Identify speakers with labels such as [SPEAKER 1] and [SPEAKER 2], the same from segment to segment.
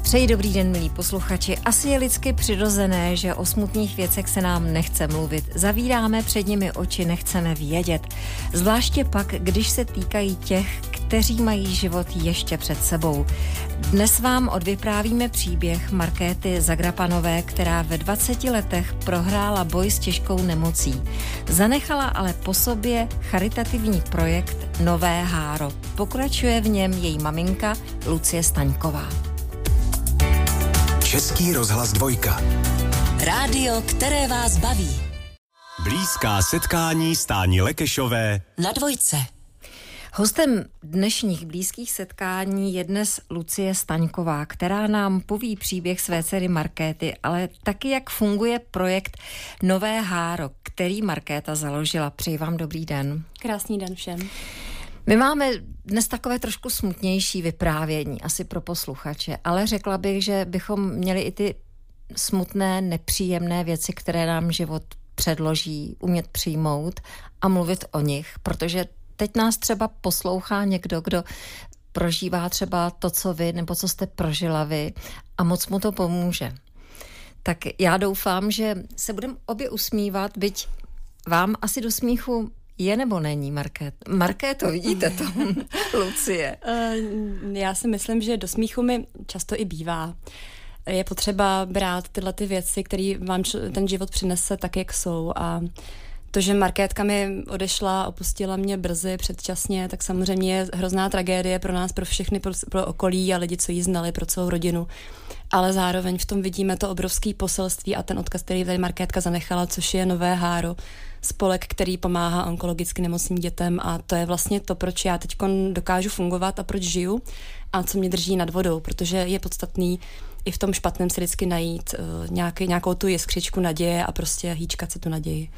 [SPEAKER 1] Přeji dobrý den, milí posluchači. Asi je lidsky přirozené, že o smutných věcech se nám nechce mluvit. Zavíráme před nimi oči, nechceme vědět. Zvláště pak, když se týkají těch, kteří mají život ještě před sebou. Dnes vám odvyprávíme příběh Markéty Zagrapanové, která ve 20 letech prohrála boj s těžkou nemocí. Zanechala ale po sobě charitativní projekt Nové háro. Pokračuje v něm její maminka Lucie Staňková.
[SPEAKER 2] Český rozhlas 2.
[SPEAKER 3] Rádio, které vás baví.
[SPEAKER 2] Blízká setkání Stáni Lekešové
[SPEAKER 3] Na 2.
[SPEAKER 1] Hostem dnešních blízkých setkání je dnes Lucie Staňková, která nám poví příběh své dcery Markéty, ale taky jak funguje projekt Nové háro, který Markéta založila. Přeji vám dobrý den.
[SPEAKER 4] Krásný den všem.
[SPEAKER 1] My máme dnes takové trošku smutnější vyprávění, asi pro posluchače, ale řekla bych, že bychom měli i ty smutné, nepříjemné věci, které nám život předloží, umět přijmout a mluvit o nich, protože teď nás třeba poslouchá někdo, kdo prožívá třeba to, co vy, nebo co jste prožila vy a moc mu to pomůže. Tak já doufám, že se budeme obě usmívat, byť vám asi do smíchu je nebo není, Markéto, vidíte to, Lucie?
[SPEAKER 4] Já si myslím, že do smíchu mi často i bývá. Je potřeba brát tyhle ty věci, které vám ten život přinese tak, jak jsou. A to, že Markétka mi odešla, opustila mě brzy, předčasně, tak samozřejmě je hrozná tragédie pro nás, pro všechny, pro okolí a lidi, co ji znali, pro celou rodinu. Ale zároveň v tom vidíme to obrovské poselství a ten odkaz, který tady Markétka zanechala, což je Nové háro, spolek, který pomáhá onkologicky nemocným dětem, a to je vlastně to, proč já teď dokážu fungovat a proč žiju a co mě drží nad vodou, protože je podstatný i v tom špatném si vždycky najít nějakou tu jiskřičku naděje a prostě hýčkat si tu naději.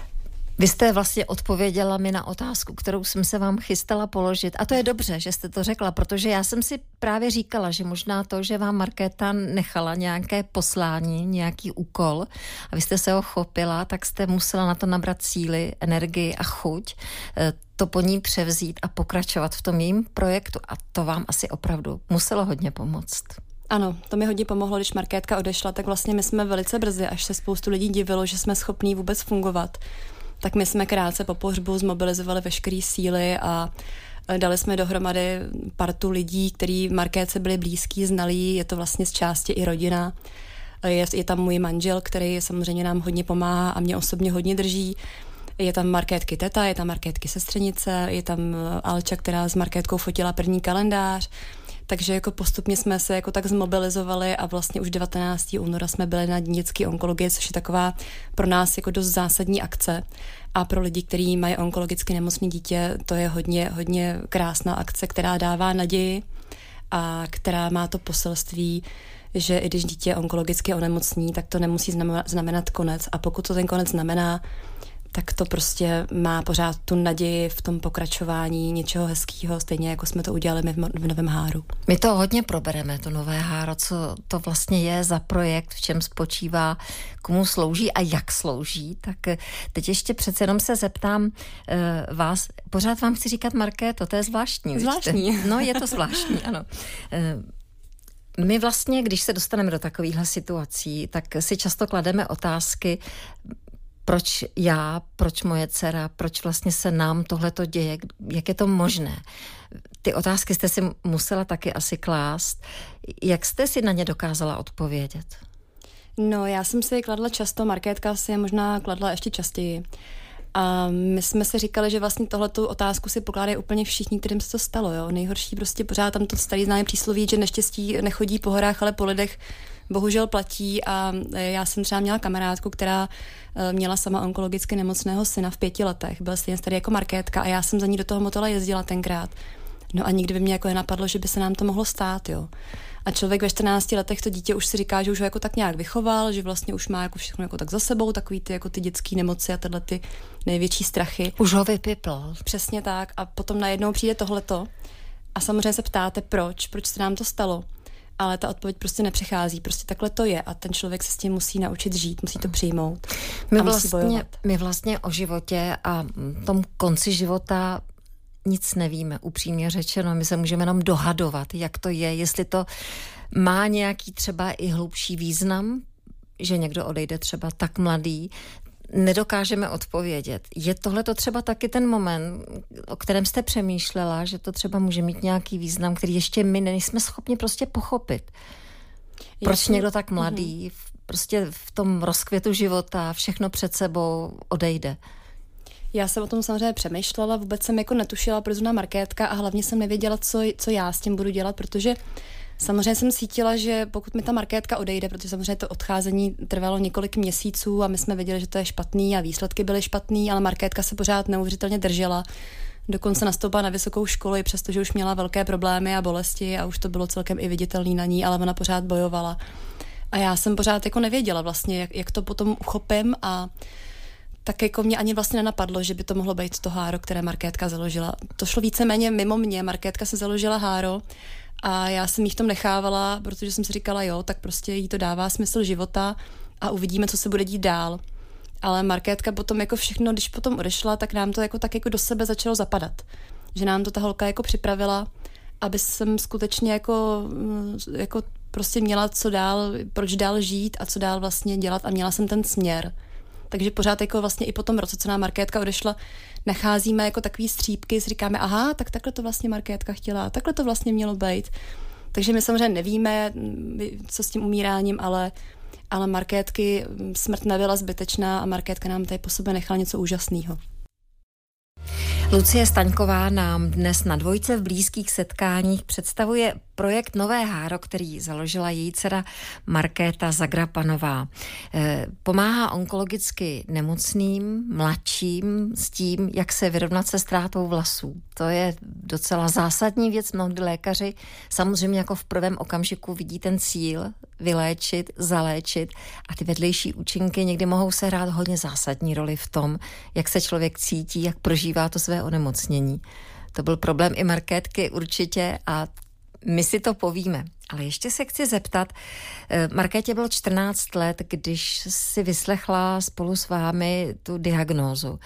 [SPEAKER 1] Vy jste vlastně odpověděla mi na otázku, kterou jsem se vám chystala položit. A to je dobře, že jste to řekla, protože já jsem si právě říkala, že možná to, že vám Markéta nechala nějaké poslání, nějaký úkol a vy jste se ho chopila, tak jste musela na to nabrat síly, energii a chuť, to po ní převzít a pokračovat v tom jejím projektu. A to vám asi opravdu muselo hodně pomoct.
[SPEAKER 4] Ano, to mi hodně pomohlo, když Markétka odešla, tak vlastně my jsme velice brzy, až se spoustu lidí divilo, že jsme schopní vůbec fungovat, tak my jsme krátce po pohřbu zmobilizovali veškeré síly a dali jsme dohromady partu lidí, kteří Markétce byli blízký, znalí, je to vlastně z části i rodina. Je tam můj manžel, který samozřejmě nám hodně pomáhá a mě osobně hodně drží. Je tam Markétky teta, je tam Markétky sestřenice, je tam Alča, která s Markétkou fotila první kalendář. Takže jako postupně jsme se jako tak zmobilizovali a vlastně už 19. února jsme byli na Dní dětské onkologie, což je taková pro nás jako dost zásadní akce. A pro lidi, kteří mají onkologicky nemocné dítě, to je hodně, hodně krásná akce, která dává naději a která má to poselství, že i když dítě je onkologicky onemocní, tak to nemusí znamenat konec. A pokud to ten konec znamená, tak to prostě má pořád tu naději v tom pokračování něčeho hezkého, stejně jako jsme to udělali my v Novém háru.
[SPEAKER 1] My to hodně probereme, to Nové háro, co to vlastně je za projekt, v čem spočívá, komu slouží a jak slouží. Tak teď ještě přece jenom se zeptám vás, pořád vám chci říkat Markéto, to je zvláštní.
[SPEAKER 4] Zvláštní.
[SPEAKER 1] No, je to zvláštní, ano. My vlastně, když se dostaneme do takovýchhle situací, tak si často klademe otázky, proč já, proč moje dcera, proč vlastně se nám tohleto děje, jak je to možné. Ty otázky jste si musela taky asi klást. Jak jste si na ně dokázala odpovědět?
[SPEAKER 4] No, já jsem si je kladla často, Markétka si je možná kladla ještě častěji. A my jsme si říkali, že vlastně tohletu otázku si pokládají úplně všichni, kterým se to stalo. Jo? Nejhorší prostě pořád tam to starý známé přísloví, že neštěstí nechodí po horách, ale po lidech bohužel platí. A já jsem třeba měla kamarádku, která měla sama onkologicky nemocného syna v 5 letech. Byl stejně starý jako Markétka a já jsem za ní do toho Motola jezdila tenkrát. No a nikdy by mě jako nenapadlo, že by se nám to mohlo stát, jo. A člověk ve 14 letech to dítě už si říká, že už ho jako tak nějak vychoval, že vlastně už má jako všechno jako tak za sebou, takový ty jako ty dětské nemoci a tyhle ty největší strachy.
[SPEAKER 1] Už ho vypipl.
[SPEAKER 4] Přesně tak. A potom najednou přijde tohleto a samozřejmě se ptáte, proč se nám to stalo. Ale ta odpověď prostě nepřichází, prostě takhle to je a ten člověk se s tím musí naučit žít, musí to přijmout a musí bojovat.
[SPEAKER 1] My vlastně o životě a tom konci života nic nevíme, upřímně řečeno. My se můžeme jenom dohadovat, jak to je, jestli to má nějaký třeba i hlubší význam, že někdo odejde třeba tak mladý? Nedokážeme odpovědět. Je tohleto třeba taky ten moment, o kterém jste přemýšlela, že to třeba může mít nějaký význam, který ještě my nejsme schopni prostě pochopit? Proč někdo tak mladý, prostě v tom rozkvětu života, všechno před sebou odejde?
[SPEAKER 4] Já jsem o tom samozřejmě přemýšlela, vůbec jsem jako netušila, proč zrovna Markétka a hlavně jsem nevěděla, co já s tím budu dělat, protože samozřejmě jsem cítila, že pokud mi ta Markétka odejde, protože samozřejmě to odcházení trvalo několik měsíců a my jsme věděli, že to je špatný a výsledky byly špatný, ale Markétka se pořád neuvěřitelně držela. Dokonce nastoupila na vysokou školu, i přestože už měla velké problémy a bolesti a už to bylo celkem i viditelný na ní, ale ona pořád bojovala. A já jsem pořád jako nevěděla vlastně, jak to potom uchopím a tak jako mě ani vlastně nenapadlo, že by to mohlo být to háro, které Markétka založila. To šlo víceméně mimo mě. Markétka se založila háro a já jsem jí v tom nechávala, protože jsem si říkala, jo, tak prostě jí to dává smysl života a uvidíme, co se bude dít dál. Ale Markétka potom jako všechno, když potom odešla, tak nám to jako tak jako do sebe začalo zapadat. Že nám to ta holka jako připravila, aby jsem skutečně jako prostě měla co dál, proč dál žít a co dál vlastně dělat a měla jsem ten směr. Takže pořád jako vlastně i po tom roce, co nám Markétka odešla, nacházíme jako takový střípky, si říkáme, aha, tak takhle to vlastně Markétka chtěla, takhle to vlastně mělo být. Takže my samozřejmě nevíme, co s tím umíráním, ale Markétky smrt nebyla zbytečná a Markétka nám tady po sobě nechala něco úžasného.
[SPEAKER 1] Lucie Staňková nám dnes na Dvojce v blízkých setkáních představuje projekt Nové háro, který založila její dcera Markéta Zagrapanová. Pomáhá onkologicky nemocným, mladším s tím, jak se vyrovnat se ztrátou vlasů. To je docela zásadní věc. Mnohdy lékaři samozřejmě jako v prvém okamžiku vidí ten cíl vyléčit, zaléčit a ty vedlejší účinky někdy mohou sehrát hodně zásadní roli v tom, jak se člověk cítí, jak prožívá to své onemocnění. To byl problém i Markétky určitě a my si to povíme. Ale ještě se chci zeptat, Markétě bylo 14 let, když si vyslechla spolu s vámi tu diagnózu.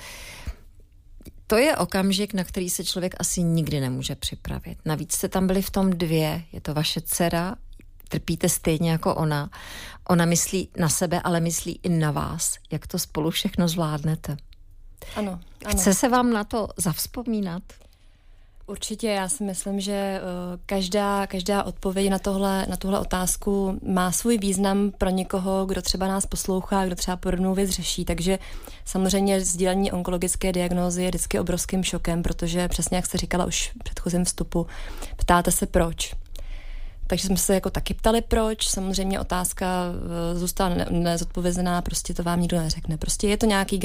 [SPEAKER 1] To je okamžik, na který se člověk asi nikdy nemůže připravit. Navíc jste tam byli v tom dvě, je to vaše dcera, trpíte stejně jako ona. Ona myslí na sebe, ale myslí i na vás. Jak to spolu všechno zvládnete?
[SPEAKER 4] Ano.
[SPEAKER 1] Chce se vám na to zavzpomínat?
[SPEAKER 4] Určitě, já si myslím, že každá odpověď na tuhle otázku má svůj význam pro někoho, kdo třeba nás poslouchá, kdo třeba podobnou věc řeší. Takže samozřejmě sdílení onkologické diagnózy je vždycky obrovským šokem, protože přesně jak jste říkala už v předchozím vstupu, ptáte se proč. Takže jsme se jako taky ptali proč, samozřejmě otázka zůstala nezodpovězená, prostě to vám nikdo neřekne. Prostě je to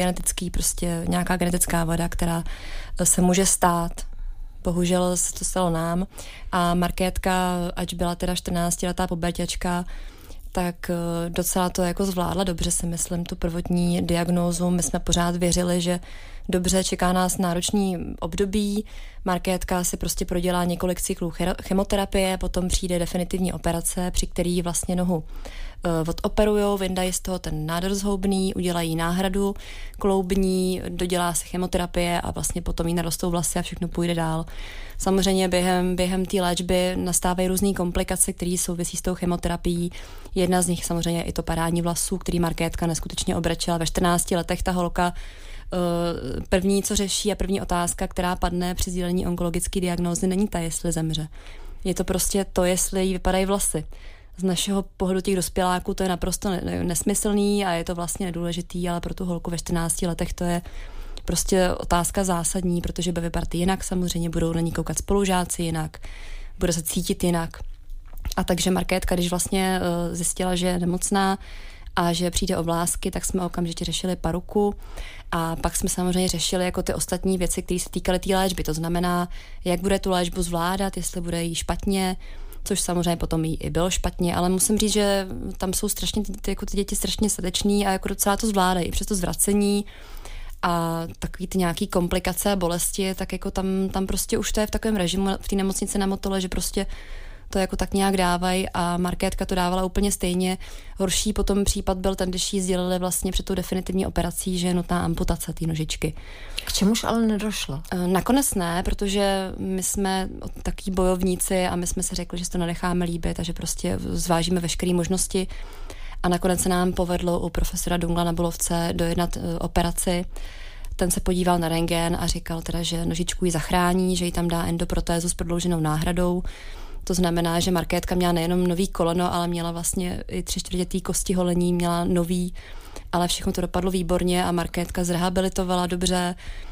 [SPEAKER 4] nějaká genetická vada, která se může stát. Bohužel se to stalo nám a Markétka, ač byla teda 14letá puberťačka, tak docela to jako zvládla dobře, si myslím, tu prvotní diagnózu. My jsme pořád věřili, že dobře, čeká nás náročný období. Markétka si prostě prodělá několik cyklů chemoterapie, potom přijde definitivní operace, při který vlastně nohu odoperujou, vyndají z toho ten nádor zhoubný, udělají náhradu kloubní, dodělá se chemoterapie a vlastně potom jí narostou vlasy a všechno půjde dál. Samozřejmě během té léčby nastávají různé komplikace, které souvisí s tou chemoterapií. Jedna z nich samozřejmě je i to padání vlasů, který Markétka neskutečně obrečela. Ve 14 letech ta holka první, co řeší a první otázka, která padne při sdílení onkologické diagnózy, není ta, jestli zemře. Je to prostě to, jestli jí vypadají vlasy. Z našeho pohledu těch dospěláků to je naprosto nesmyslný a je to vlastně nedůležitý, ale pro tu holku ve 14 letech to je prostě otázka zásadní, protože bude vypadat jinak, samozřejmě budou na ní koukat spolužáci jinak, bude se cítit jinak. A takže Markétka, když vlastně zjistila, že je nemocná a že přijde o vlásky, tak jsme okamžitě řešili paruku a pak jsme samozřejmě řešili jako ty ostatní věci, které se týkaly té léčby. To znamená, jak bude tu léčbu zvládat, jestli bude jí špatně, což samozřejmě potom jí i bylo špatně, ale musím říct, že tam jsou strašně ty děti strašně srdeční a jako docela to zvládají. I přes to zvracení a takový ty nějaký komplikace a bolesti, tak jako tam prostě už to je v takovém režimu v té nemocnici na Motole, že prostě to jako tak nějak dávají a Markétka to dávala úplně stejně. Horší potom případ byl ten, když jí sdělili vlastně před tou definitivní operací, že je nutná amputace té nožičky.
[SPEAKER 1] K čemuž ale nedošlo?
[SPEAKER 4] Nakonec ne, protože my jsme taky bojovníci a my jsme si řekli, že se to nenecháme líbit a že prostě zvážíme veškeré možnosti. A nakonec se nám povedlo u profesora Dungla na Bulovce dojednat operaci. Ten se podíval na rentgen a říkal teda, že nožičku ji zachrání, že jí tam dá endoprotézu s prodlouženou náhradou. To znamená, že Markétka měla nejenom nový koleno, ale měla vlastně i 3/4 kosti holení, měla nový, ale všechno to dopadlo výborně a Markétka zrehabilitovala dobře,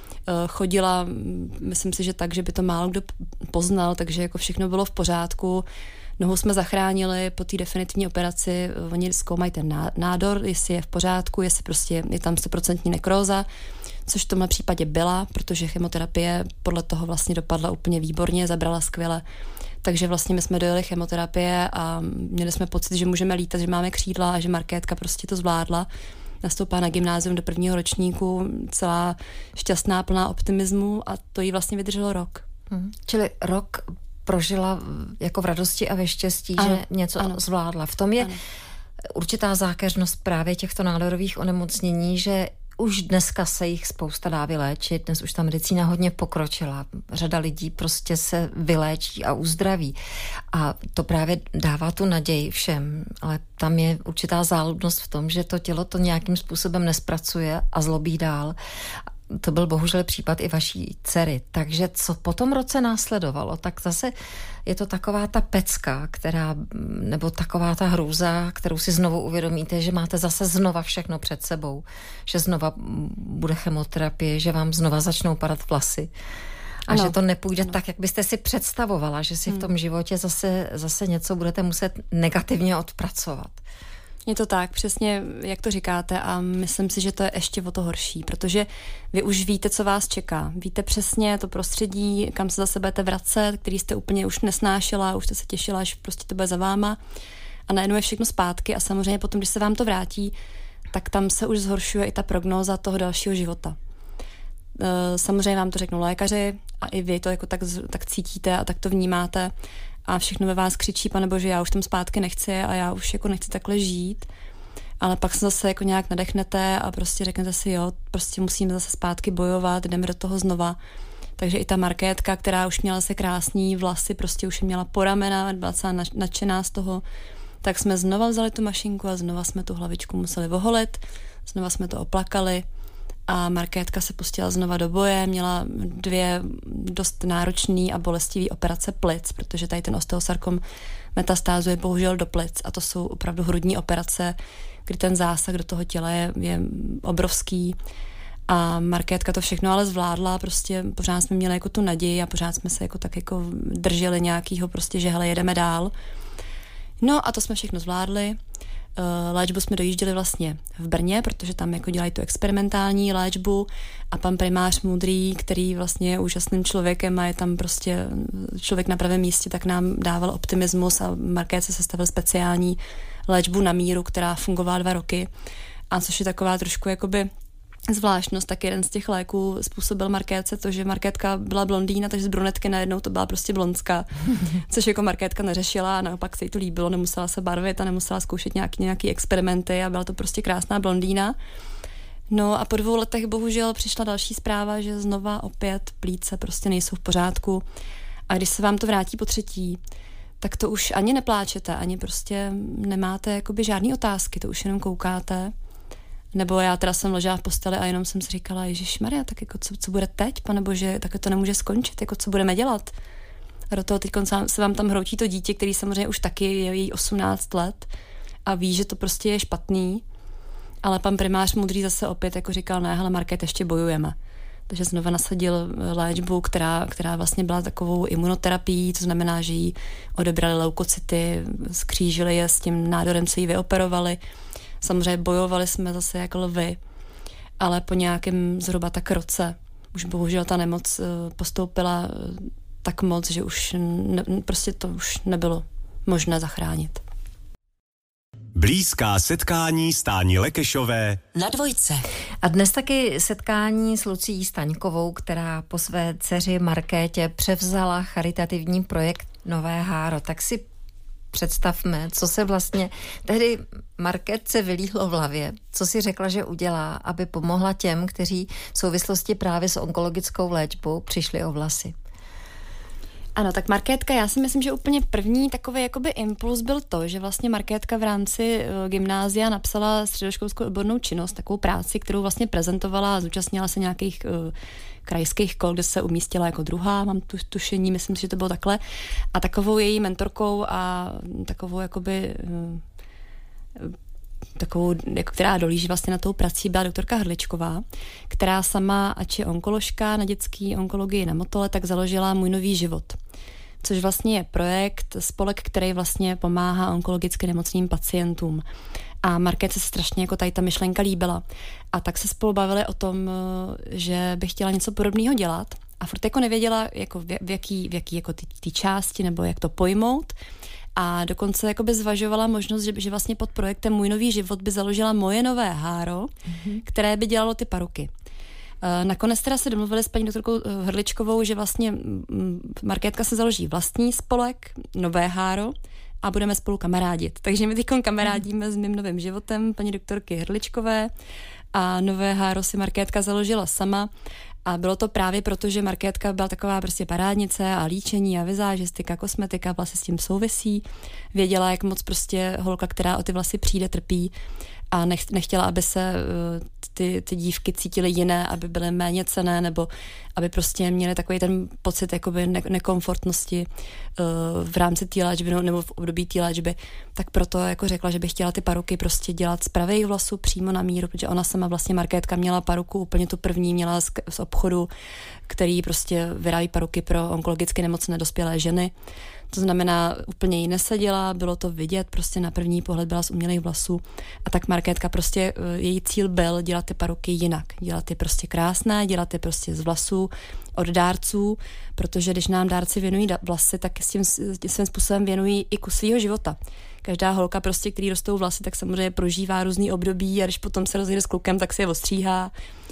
[SPEAKER 4] chodila, myslím si, že tak, že by to málo kdo poznal, takže jako všechno bylo v pořádku. Nohu jsme zachránili po té definitivní operaci, oni zkoumají ten nádor, jestli je v pořádku, jestli prostě je tam 100% nekróza, což v tomhle případě byla, protože chemoterapie podle toho vlastně dopadla úplně výborně, zabrala skvěle. Takže vlastně my jsme dojeli chemoterapie a měli jsme pocit, že můžeme lítat, že máme křídla a že Markétka prostě to zvládla. Nastoupila na gymnázium do 1. ročníku, celá šťastná, plná optimismu a to jí vlastně vydrželo rok.
[SPEAKER 1] Čili rok prožila jako v radosti a ve štěstí,
[SPEAKER 4] ano,
[SPEAKER 1] že něco zvládla. V tom je určitá zákeřnost právě těchto nádorových onemocnění, že už dneska se jich spousta dá vyléčit, dnes už ta medicína hodně pokročila. Řada lidí prostě se vyléčí a uzdraví. A to právě dává tu naději všem, ale tam je určitá záludnost v tom, že to tělo to nějakým způsobem nespracuje a zlobí dál. To byl bohužel případ i vaší dcery. Takže co po tom roce následovalo, tak zase je to taková ta pecka, nebo taková ta hrůza, kterou si znovu uvědomíte, že máte zase znova všechno před sebou, že znova bude chemoterapie, že vám znova začnou padat vlasy a že to nepůjde tak, jak byste si představovala, že si v tom životě zase něco budete muset negativně odpracovat.
[SPEAKER 4] Je to tak, přesně jak to říkáte a myslím si, že to je ještě o to horší, protože vy už víte, co vás čeká. Víte přesně to prostředí, kam se zase budete vracet, který jste úplně už nesnášela, už jste se těšila, až prostě to bude za váma a najednou je všechno zpátky a samozřejmě potom, když se vám to vrátí, tak tam se už zhoršuje i ta prognóza toho dalšího života. Samozřejmě vám to řeknou lékaři a i vy to jako tak cítíte a tak to vnímáte. A všechno ve vás křičí, panebože, já už tam zpátky nechci a já už jako nechci takhle žít. Ale pak se zase jako nějak nadechnete a prostě řeknete si, jo, prostě musíme zase zpátky bojovat, jdeme do toho znova. Takže i ta Markétka, která už měla se krásný vlasy, prostě už měla po ramena, byla celá nadšená z toho, tak jsme znova vzali tu mašinku a znova jsme tu hlavičku museli oholit, znova jsme to oplakali. A Markétka se pustila znova do boje, měla 2 dost náročný a bolestivý operace plic, protože tady ten osteosarkom metastázuje bohužel do plic a to jsou opravdu hrudní operace, kdy ten zásah do toho těla je obrovský a Markétka to všechno ale zvládla, prostě pořád jsme měli jako tu naději a pořád jsme se jako tak jako drželi nějakýho prostě, že hele, jedeme dál. No a to jsme všechno zvládli. Léčbu jsme dojížděli vlastně v Brně, protože tam jako dělají tu experimentální léčbu a pan primář Moudrý, který vlastně je úžasným člověkem a je tam prostě člověk na pravém místě, tak nám dával optimismus a Markétce sestavil speciální léčbu na míru, která fungovala 2 roky a což je taková trošku jakoby zvláštnost, tak jeden z těch léků způsobil Markétce to, že Markétka byla blondýna, takže z brunetky najednou to byla prostě blondská, což jako Markétka neřešila a naopak se jí to líbilo, nemusela se barvit a nemusela zkoušet nějaký experimenty a byla to prostě krásná blondýna. No a po 2 letech bohužel přišla další zpráva, že znova opět plíce prostě nejsou v pořádku a když se vám to vrátí po 3., tak to už ani nepláčete, ani prostě nemáte jakoby žádný otázky, to už jenom koukáte. Nebo já teda jsem ležela v posteli a jenom jsem si říkala, ježišmarja, tak jako co bude teď, panebože, tak to nemůže skončit, jako co budeme dělat. A do toho teď se vám tam hroutí to dítě, který samozřejmě už taky je jí 18 let a ví, že to prostě je špatný, ale pan primář Moudrý zase opět jako říkal, ne, hele Market, ještě bojujeme. Takže znova nasadil léčbu, která vlastně byla takovou imunoterapií, to znamená, že jí odebrali leukocyty, skřížili je s tím nádorem, co jí vyoperovali. Samozřejmě bojovali jsme zase jako lvy, ale po nějakém zhruba tak roce už bohužel ta nemoc postoupila tak moc, že už prostě to už nebylo možné zachránit.
[SPEAKER 2] Blízká setkání s Táni Lekešové
[SPEAKER 3] na Dvojce.
[SPEAKER 1] A dnes taky setkání s Lucií Staňkovou, která po své dceři Markétě převzala charitativní projekt nové háro. Tak si představme, co se vlastně tehdy Markétce vylíhlo v hlavě, co si řekla, že udělá, aby pomohla těm, kteří v souvislosti právě s onkologickou léčbou přišli o vlasy.
[SPEAKER 4] Ano, tak Markétka, já si myslím, že úplně první takový jakoby impuls byl to, že vlastně Markétka v rámci gymnázia napsala středoškolskou odbornou činnost, takovou práci, kterou vlastně prezentovala a zúčastnila se nějakých krajských kol, kde se umístila jako druhá, mám tušení, myslím si, že to bylo takhle. A takovou její mentorkou a takovou jakoby takovou, jako, která dolíží vlastně na tou prací, byla doktorka Hrdličková, která sama, ač je onkoložka na dětský onkologii na Motole, tak založila Můj nový život. Což vlastně je projekt, spolek, který vlastně pomáhá onkologicky nemocným pacientům. A Markétce se strašně jako tady ta myšlenka líbila. A tak se spolu bavili o tom, že by chtěla něco podobného dělat. A furt jako nevěděla, jako v jaký jako ty části, nebo jak to pojmout. A dokonce jakoby zvažovala možnost, že vlastně pod projektem Můj nový život by založila Moje nové háro, které by dělalo ty paruky. Nakonec teda se domluvili s paní doktorkou Hrdličkovou, že vlastně Markétka se založí vlastní spolek, Nové háro, a budeme spolu kamarádit. Takže my teď kamarádíme s Mým novým životem paní doktorky Hrdličkové a Nové háro si Markétka založila sama. A bylo to právě proto, že Markétka byla taková prostě parádnice a líčení a vizážistika, kosmetika, vlasy s tím souvisí. Věděla, jak moc prostě holka, která o ty vlasy přijde, trpí a nechtěla, aby se ty dívky cítily jiné, aby byly méně cenné, nebo aby prostě měly takový ten pocit jakoby nekomfortnosti v rámci té léčby nebo v období té léčby. Tak proto jako řekla, že by chtěla ty paruky prostě dělat z pravých vlasů přímo na míru, protože ona sama vlastně Markétka měla paruku, úplně tu první měla z obchodu, který prostě vyrábí paruky pro onkologicky nemocné dospělé ženy. To znamená, úplně jí neseděla, bylo to vidět, prostě na první pohled byla z umělých vlasů. A tak Markétka prostě, její cíl byl dělat ty paruky jinak. Dělat je prostě krásné, dělat je prostě z vlasů od dárců, protože když nám dárci věnují vlasy, tak s tím svým způsobem věnují i kus svýho života. Každá holka prostě, který rostou vlasy, tak samozřejmě prožívá různý období a když potom se rozjede s klukem, tak se je ostříhá.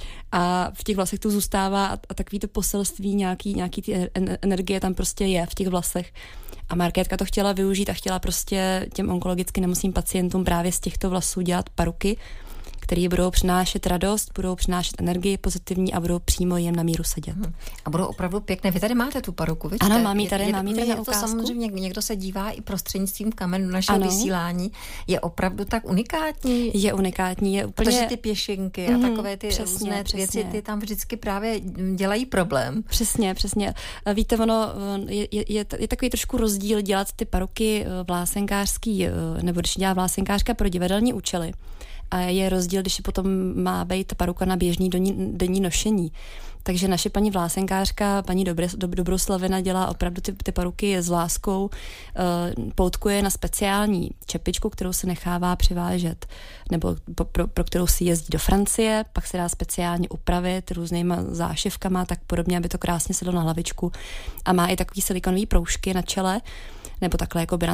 [SPEAKER 4] A v těch vlasech to zůstává a takový to poselství, nějaký ty energie tam prostě je v těch vlasech. A Markétka to chtěla využít a chtěla prostě těm onkologicky nemocným pacientům právě z těchto vlasů dělat paruky, které budou přinášet radost, budou přinášet energii pozitivní a budou přímo jim na míru sedět.
[SPEAKER 1] A budou opravdu pěkné. Vy tady máte tu paruku, víte?
[SPEAKER 4] Ano, mám ji tady na ukázku.
[SPEAKER 1] To samozřejmě někdo se dívá i prostřednictvím kamen našeho vysílání. Je opravdu tak unikátní?
[SPEAKER 4] Je unikátní, je úplně...
[SPEAKER 1] Protože ty pěšinky a takové ty různé věci, ty tam vždycky právě dělají problém.
[SPEAKER 4] Přesně. Víte, ono je takový trošku rozdíl dělat ty paruky vlásenkářský, nebo když dělá vlásenkářka pro divadelní účely. A je rozdíl, když potom má být paruka na běžný denní nošení. Takže naše paní vlásenkářka, paní Dobroslavina, dělá opravdu ty paruky s láskou, poutkuje na speciální čepičku, kterou se nechává přivážet, nebo pro kterou si jezdí do Francie, pak se dá speciálně upravit různýma zášivkama, tak podobně, aby to krásně sedlo na hlavičku. A má i takový silikonový proužky na čele, nebo takhle jakoby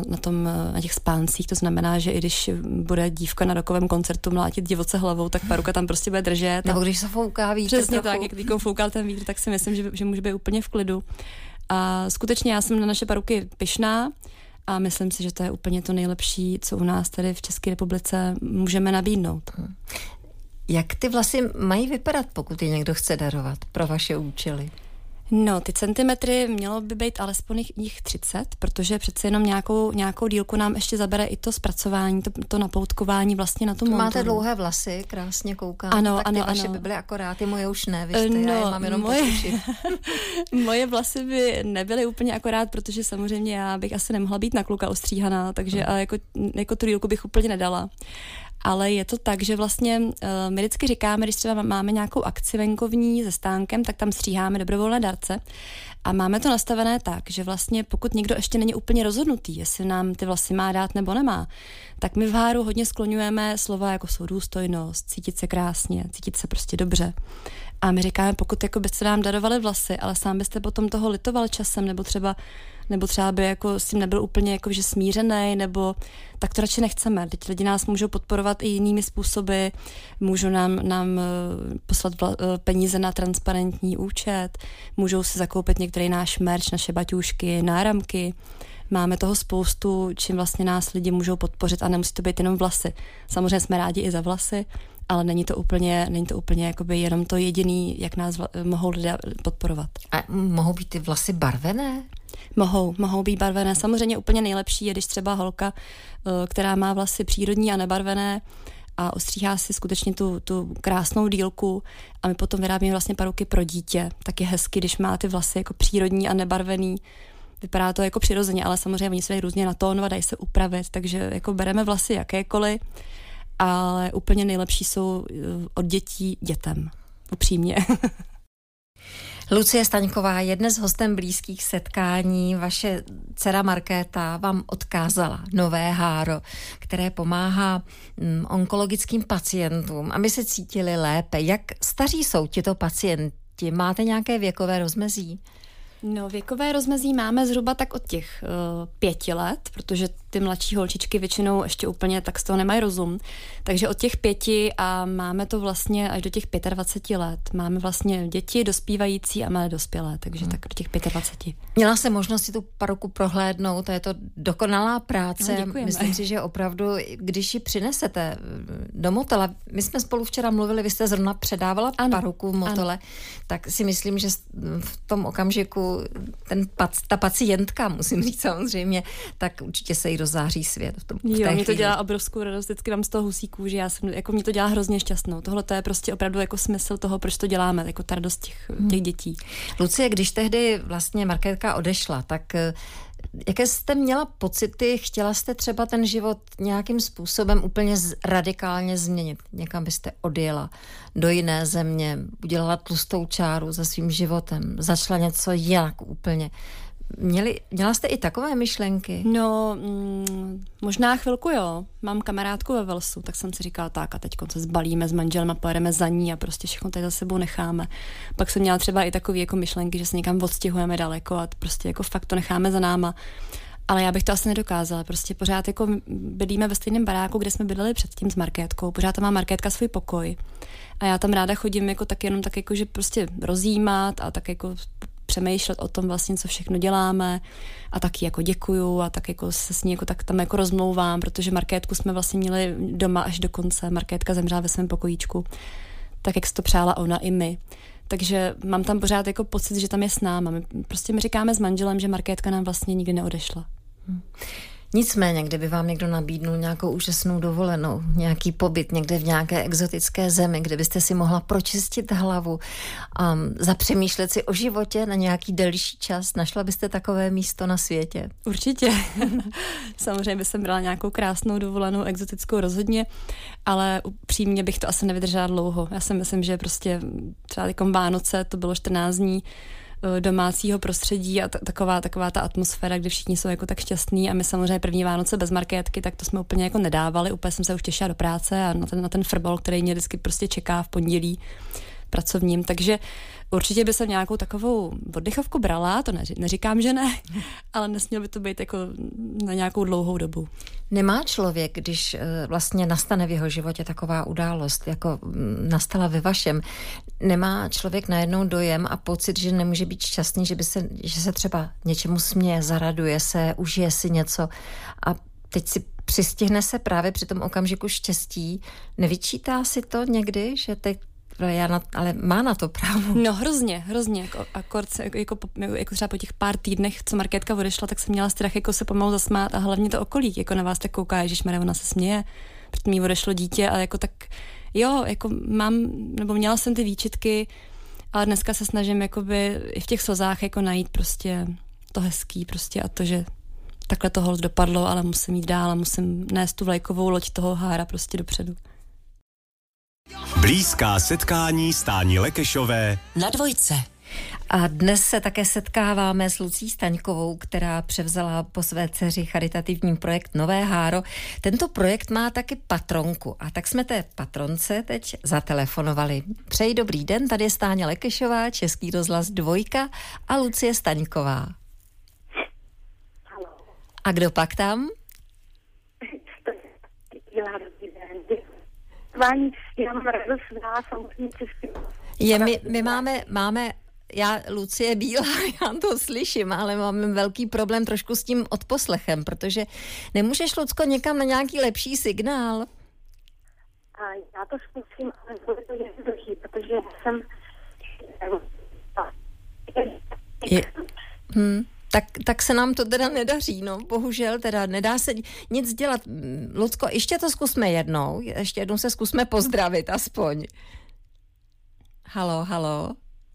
[SPEAKER 4] na těch spáncích, to znamená, že i když bude dívka na rokovém koncertu mlátit divoce hlavou, tak paruka tam prostě bude držet.
[SPEAKER 1] Nebo když se fouká vítr.
[SPEAKER 4] Přesně trochu. Tak, jak foukal ten vítr, tak si myslím, že může být úplně v klidu. A skutečně já jsem na naše paruky pyšná a myslím si, že to je úplně to nejlepší, co u nás tady v České republice můžeme nabídnout.
[SPEAKER 1] Jak ty vlasy mají vypadat, pokud je někdo chce darovat pro vaše účely?
[SPEAKER 4] No, ty centimetry mělo by být alespoň jich 30, protože přece jenom nějakou dílku nám ještě zabere i to zpracování, to napoutkování vlastně na tu monturu.
[SPEAKER 1] Máte dlouhé vlasy, krásně koukám. Tak ty vaše by byly akorát, ty moje už ne, víš, já je mám jenom potušit.
[SPEAKER 4] Moje vlasy by nebyly úplně akorát, protože samozřejmě já bych asi nemohla být na kluka ostříhaná, takže a jako tu dílku bych úplně nedala. Ale je to tak, že vlastně my vždycky říkáme, když třeba máme nějakou akci venkovní se stánkem, tak tam stříháme dobrovolné darce a máme to nastavené tak, že vlastně pokud někdo ještě není úplně rozhodnutý, jestli nám ty vlasy má dát nebo nemá, tak my v háru hodně skloňujeme slova jako jsou důstojnost, cítit se krásně, cítit se prostě dobře. A my říkáme, pokud jako byste nám darovali vlasy, ale sám byste potom toho litoval časem, nebo třeba nebo třeba by jako s tím nebyl úplně jako, že smířený, nebo tak to radši nechceme. Teď lidi nás můžou podporovat i jinými způsoby, můžou nám poslat peníze na transparentní účet, můžou si zakoupit některý náš merch, naše baťůžky, náramky. Máme toho spoustu, čím vlastně nás lidi můžou podpořit a nemusí to být jenom vlasy. Samozřejmě jsme rádi i za vlasy, ale není to úplně jakoby jenom to jediný, jak nás mohou lidé podporovat.
[SPEAKER 1] A mohou být ty vlasy barvené?
[SPEAKER 4] Mohou být barvené. Samozřejmě úplně nejlepší je, když třeba holka, která má vlasy přírodní a nebarvené a ostříhá si skutečně tu krásnou dílku a my potom vyrábíme vlastně peruky pro dítě. Tak je hezky, když má ty vlasy jako přírodní a nebarvený. Vypadá to jako přirozeně, ale samozřejmě oni se dají různě natónovat, dají se upravit, takže jako bereme vlasy jakékoliv, ale úplně nejlepší jsou od dětí dětem. Upřímně.
[SPEAKER 1] Lucie Staňková je dnes hostem Blízkých setkání. Vaše dcera Markéta vám odkázala nové háro, které pomáhá onkologickým pacientům, aby se cítili lépe. Jak staří jsou tito pacienti? Máte nějaké věkové rozmezí?
[SPEAKER 4] No, věkové rozmezí máme zhruba tak od těch 5 let, protože ty mladší holčičky většinou ještě úplně tak z toho nemají rozum. Takže od těch 5 a máme to vlastně až do těch 25 let. Máme vlastně děti, dospívající a malé dospělé, takže tak do těch 25.
[SPEAKER 1] Měla jsem možnost si tu paruku prohlédnout a je to dokonalá práce.
[SPEAKER 4] No,
[SPEAKER 1] myslím si, že opravdu, když ji přinesete do Motole, my jsme spolu včera mluvili, vy jste zrovna předávala paruku v Motole, tak si myslím, že v tom okamžiku ta pacientka, musím říct samozřejmě, tak určitě se jí rozzáří svět v tom.
[SPEAKER 4] Jo, mě to dělá obrovskou radost, vždycky mám z toho husí kůži, mě to dělá hrozně šťastnou. Tohle to je prostě opravdu jako smysl toho, proč to děláme, jako ta radost těch dětí. Lucie,
[SPEAKER 1] když tehdy vlastně Markétka odešla, tak jaké jste měla pocity? Chtěla jste třeba ten život nějakým způsobem úplně radikálně změnit? Někam byste odjela do jiné země, udělala tlustou čáru za svým životem, začala něco jinak úplně. Měla jste i takové myšlenky?
[SPEAKER 4] No, možná chvilku jo. Mám kamarádku ve Walesu, tak jsem si říkala tak a teď se zbalíme s manželem a pojedeme za ní a prostě všechno tady za sebou necháme. Pak jsem měla třeba i takové jako myšlenky, že se někam odstěhujeme daleko a prostě jako fakt to necháme za náma. Ale já bych to asi nedokázala. Prostě pořád jako bydlíme ve stejném baráku, kde jsme bydleli předtím s Markétkou. Pořád tam má Markétka svůj pokoj. A já tam ráda chodím jako tak jenom tak jako, že prostě rozjímat a tak jako přemýšlet o tom vlastně, co všechno děláme a taky jako děkuju a tak jako se s ní jako tak tam jako rozmlouvám, protože Markétku jsme vlastně měli doma až do konce. Markétka zemřela ve svém pokojíčku, tak jak si to přála ona i my. Takže mám tam pořád jako pocit, že tam je s náma. My říkáme s manželem, že Markétka nám vlastně nikdy neodešla.
[SPEAKER 1] Nicméně, kdyby vám někdo nabídnul nějakou úžasnou dovolenou, nějaký pobyt někde v nějaké exotické zemi, kde byste si mohla pročistit hlavu a zapřemýšlet si o životě na nějaký delší čas, našla byste takové místo na světě?
[SPEAKER 4] Určitě. Samozřejmě bych jsem brala nějakou krásnou dovolenou, exotickou rozhodně, ale upřímně bych to asi nevydržela dlouho. Já si myslím, že prostě třeba jako Vánoce, to bylo 14 dní, domácího prostředí a taková ta atmosféra, kde všichni jsou jako tak šťastní a my samozřejmě první Vánoce bez Markétky, tak to jsme úplně jako nedávali, úplně jsem se už těšila do práce a na ten frbal, který mě vždycky prostě čeká v pondělí pracovním, takže určitě by jsem nějakou takovou oddychovku brala, to neříkám, že ne, ale nesměl by to být jako na nějakou dlouhou dobu.
[SPEAKER 1] Nemá člověk, když vlastně nastane v jeho životě taková událost, jako nastala ve vašem, nemá člověk najednou dojem a pocit, že nemůže být šťastný, že se třeba něčemu směje, zaraduje se, užije si něco a teď si přistihne se právě při tom okamžiku štěstí. Nevyčítá si to někdy, že teď ale má na to právo.
[SPEAKER 4] No hrozně. Jako třeba po těch pár týdnech, co Markétka odešla, tak jsem měla strach jako se pomalu zasmát a hlavně to okolí, jako na vás tak kouká, ježišmarja, ona se směje, protože mi odešlo dítě a jako tak, jo, jako měla jsem ty výčitky, ale dneska se snažím jakoby i v těch slzách jako najít prostě to hezký prostě a to, že takhle to holt dopadlo, ale musím jít dál a musím nést tu vlajkovou loď toho hára prostě dopředu.
[SPEAKER 2] Blízká setkání Stáni Lekešové
[SPEAKER 3] na Dvojce.
[SPEAKER 1] A dnes se také setkáváme s Lucí Staňkovou, která převzala po své dceři charitativní projekt Nové háro. Tento projekt má taky patronku a tak jsme té patronce teď zatelefonovali. Přeji dobrý den, tady je Stáňa Lekešová, Český rozhlas Dvojka a Lucie Staňková. A kdo pak tam?
[SPEAKER 5] Já mám radost z vás, samozřejmě
[SPEAKER 1] My máme já, Lucie Bílá, já to slyším, ale máme velký problém trošku s tím odposlechem, protože nemůžeš, Lucko, někam na nějaký lepší signál?
[SPEAKER 5] A já to zkusím, ale bude to jednoduchý, protože jsem...
[SPEAKER 1] Tak se nám to teda nedaří, no, bohužel, teda nedá se nic dělat. Lucko, ještě to zkusme jednou, ještě jednou se zkusme pozdravit aspoň. Halo.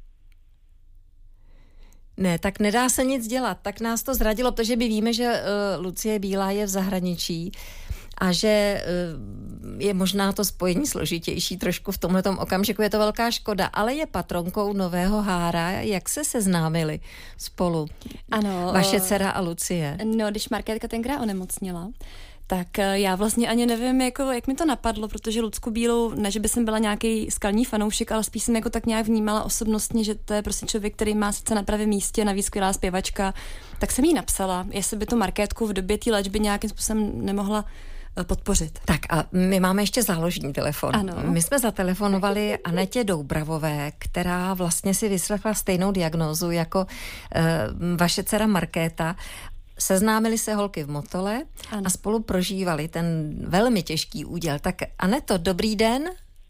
[SPEAKER 1] Ne, tak nedá se nic dělat, tak nás to zradilo, protože my víme, že Lucie Bílá je v zahraničí a že je možná to spojení složitější trošku v tomhletom okamžiku, je to velká škoda, ale je patronkou Nového Hára. Jak se seznámili spolu?
[SPEAKER 4] Ano.
[SPEAKER 1] Vaše dcera a Lucie.
[SPEAKER 4] No, když Markétka tenkrát onemocněla, tak já vlastně ani nevím, jak mi to napadlo, protože Lucku Bílou, ne, že by jsem byla nějaký skalní fanoušek, ale spíš jsem jako tak nějak vnímala osobnostně, že to je prostě člověk, který má sice na pravém místě, navíc skvělá zpěvačka, tak jsem jí napsala, jestli by tu Markétku v době té léčby nějakým způsobem nemohla podpořit.
[SPEAKER 1] Tak a my máme ještě záložní telefon.
[SPEAKER 4] Ano.
[SPEAKER 1] My jsme zatelefonovali Anetě Doubravové, která vlastně si vyslechla stejnou diagnózu jako vaše dcera Markéta. Seznámili se holky v Motole a spolu prožívali ten velmi těžký úděl. Tak Aneto, dobrý den.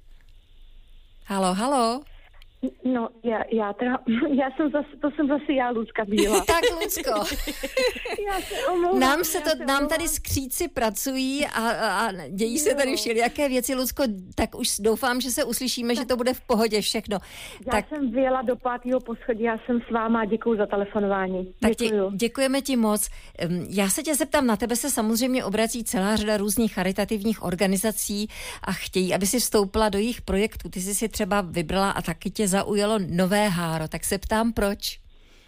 [SPEAKER 1] Halo.
[SPEAKER 5] No, to jsem zase já, Lucka Bílá.
[SPEAKER 1] Tak, Lucko.
[SPEAKER 5] Já se omlouvám.
[SPEAKER 1] Nám tady skříci pracují a dějí se tady všelijaké věci. Lucko, tak už doufám, že se uslyšíme, že to bude v pohodě všechno.
[SPEAKER 5] Já jsem vyjela do 5. poschodí, já jsem s váma a děkuju za telefonování.
[SPEAKER 1] Děkujeme ti moc. Já se tě zeptám, na tebe se samozřejmě obrací celá řada různých charitativních organizací a chtějí, aby si vstoupila do jejich projektů. Ty jsi si třeba vybrala a taky tě zaujalo Nové Háro, tak se ptám, proč?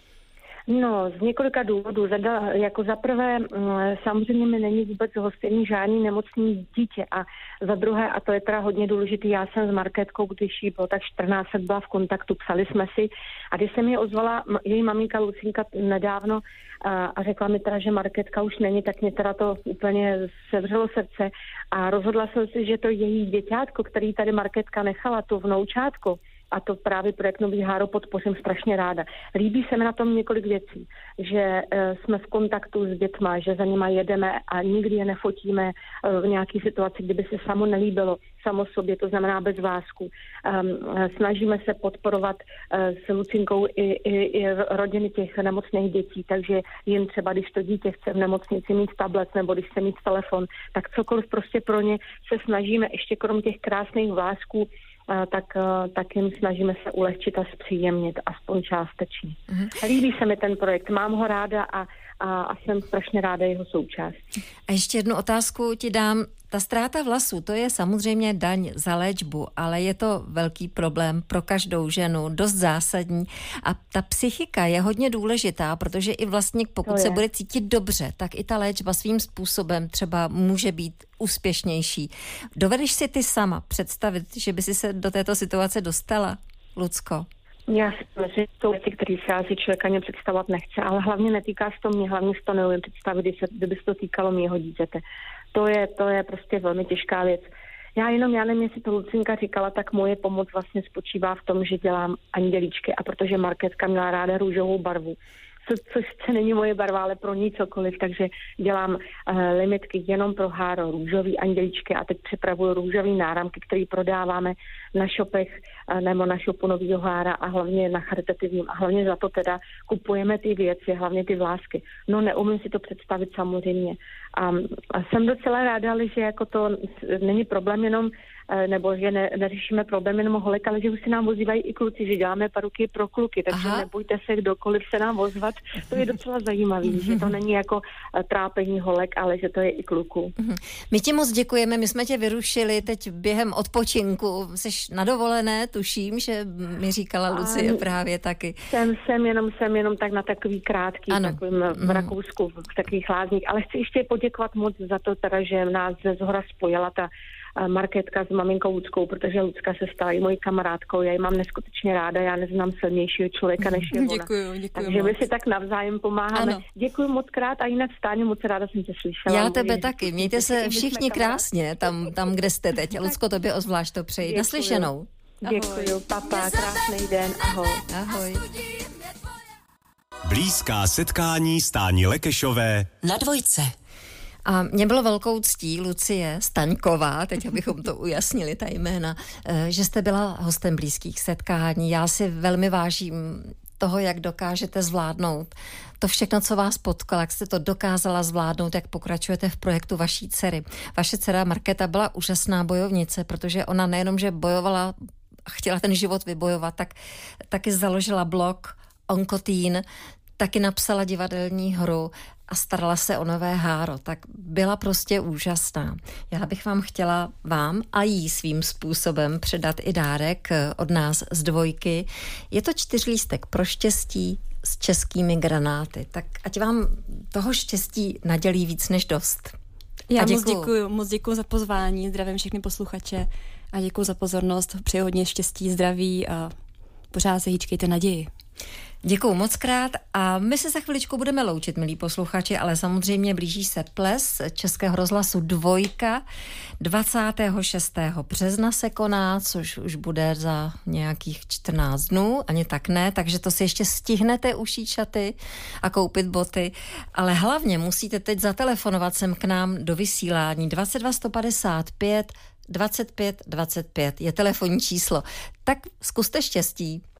[SPEAKER 5] No, z několika důvodů. Jako za prvé, samozřejmě mi není vůbec hostinný žádný nemocný dítě a za druhé, a to je teda hodně důležitý, já jsem s Markétkou, když jí bylo tak 14 let, byla v kontaktu, psali jsme si a když se mi ozvala její maminka Lucinka nedávno a řekla mi teda, že Markétka už není, tak mě teda to úplně sevřelo srdce a rozhodla jsem si, že to její děťátko, který tady Markétka nechala, tu vnoučátko, a to právě projekt Nový Háro podpořím strašně ráda. Líbí se mi na tom několik věcí, že jsme v kontaktu s dětma, že za nima jedeme a nikdy je nefotíme v nějaké situaci, kdyby se samo nelíbilo samo sobě, to znamená bez vásku. Snažíme se podporovat s Lucinkou i rodiny těch nemocných dětí, takže jen třeba, když to dítě chce v nemocnici mít tablet nebo když chce mít telefon, tak cokoliv prostě pro ně se snažíme ještě krom těch krásných vlásků tak jim snažíme se ulehčit a zpříjemnit, aspoň částečně. Líbí se mi ten projekt, mám ho ráda a jsem strašně ráda jeho součástí.
[SPEAKER 1] A ještě jednu otázku ti dám. Ta ztráta vlasů, to je samozřejmě daň za léčbu, ale je to velký problém pro každou ženu, dost zásadní. A ta psychika je hodně důležitá, protože i vlastník, pokud se bude cítit dobře, tak i ta léčba svým způsobem třeba může být úspěšnější. Dovedeš si ty sama představit, že by si se do této situace dostala, Lucko?
[SPEAKER 5] Já si myslím, že jsou věci, které se asi člověk ani představovat nechce, ale hlavně netýká se to mě, hlavně si to neumím představit, kdyby se to týkalo mého dítěte. To je prostě velmi těžká věc. Já nevím, jestli to Lucinka říkala, tak moje pomoc vlastně spočívá v tom, že dělám andělíčky a protože Markétka měla ráda růžovou barvu, což se není moje barva, ale pro ní cokoliv, takže dělám limitky jenom pro Háro, růžový andělíčky a teď připravuju růžový náramky, který prodáváme na shopech nebo na shopu Novýho Hára a hlavně na charitativním a hlavně za to teda kupujeme ty věci, hlavně ty vlásky. No neumím si to představit samozřejmě. A jsem docela ráda, ale že jako to není problém jenom nebo že neřešíme problém jenom holek, ale že už se nám ozývají i kluci, že děláme paruky pro kluky, takže nebojte se kdokoliv se nám ozvat. To je docela zajímavý, že to není jako trápení holek, ale že to je i kluků.
[SPEAKER 1] My ti moc děkujeme, my jsme tě vyrušili teď během odpočinku. Jsi na dovolené, tuším, že mi říkala Lucie právě taky.
[SPEAKER 5] Jsem jenom tak na takový krátký, takovým v Rakousku, v takových lázních, ale chci ještě poděkovat moc za to teda, že nás ze zhora spojila ta Markétka s maminkou Luckou, protože Lucka se stala i mojí kamarádkou, já ji mám neskutečně ráda, já neznám silnějšího člověka než je ona.
[SPEAKER 4] Děkuju
[SPEAKER 5] Takže my
[SPEAKER 4] moc.
[SPEAKER 5] si tak navzájem pomáháme.
[SPEAKER 4] Ano.
[SPEAKER 5] Děkuji moc krát a jinak Stáňu, moc ráda jsem tě slyšela.
[SPEAKER 1] Já tebe taky, mějte se všichni krásně tam, kde jste teď. Lucko, tobě ozvlášť to přeji. Naslyšenou.
[SPEAKER 5] Děkuju, papa, krásný den, ahoj.
[SPEAKER 1] Ahoj.
[SPEAKER 2] Blízká setkání Stáni Lekešové
[SPEAKER 3] Na dvojce.
[SPEAKER 1] A mě bylo velkou ctí, Lucie Staňková, teď abychom to ujasnili, ta jména, že jste byla hostem blízkých setkání. Já si velmi vážím toho, jak dokážete zvládnout to všechno, co vás potkalo, jak jste to dokázala zvládnout, jak pokračujete v projektu vaší dcery. Vaše dcera Markéta byla úžasná bojovnice, protože ona nejenom, že bojovala a chtěla ten život vybojovat, tak taky založila blog Onkoteen, taky napsala divadelní hru a starala se o nové háro, tak byla prostě úžasná. Já bych vám a jí svým způsobem předat i dárek od nás z dvojky. Je to 4lístek pro štěstí s českými granáty, tak ať vám toho štěstí nadělí víc než dost.
[SPEAKER 4] Já moc děkuju za pozvání, zdravím všechny posluchače a děkuju za pozornost, přeji hodně štěstí, zdraví a pořád se hýčkejte naději.
[SPEAKER 1] Děkuju moc krát a my se za chviličku budeme loučit, milí posluchači, ale samozřejmě blíží se ples Českého rozhlasu 2. 26. března se koná, což už bude za nějakých 14 dnů, ani tak ne, takže to si ještě stihnete ušít šaty a koupit boty, ale hlavně musíte teď zatelefonovat sem k nám do vysílání 22 155 25 25 je telefonní číslo. Tak zkuste štěstí.